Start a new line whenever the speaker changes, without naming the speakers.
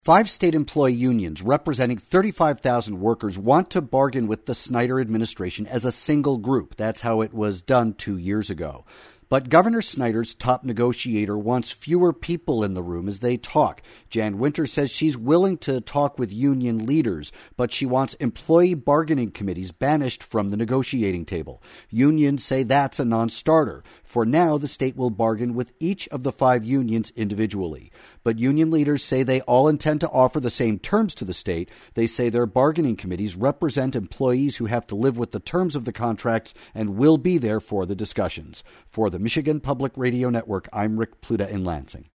5 state employee unions representing 35,000 workers want to bargain with the Snyder administration as a single group. That's how it was done 2 years ago. But Governor Snyder's top negotiator wants fewer people in the room as they talk. Jan Winter says she's willing to talk with union leaders, but she wants employee bargaining committees banished from the negotiating table. Unions say that's a non-starter. For now, the state will bargain with each of the 5 unions individually. But union leaders say they all intend to offer the same terms to the state. They say their bargaining committees represent employees who have to live with the terms of the contracts and will be there for the discussions. For the Michigan Public Radio Network, I'm Rick Pluta in Lansing.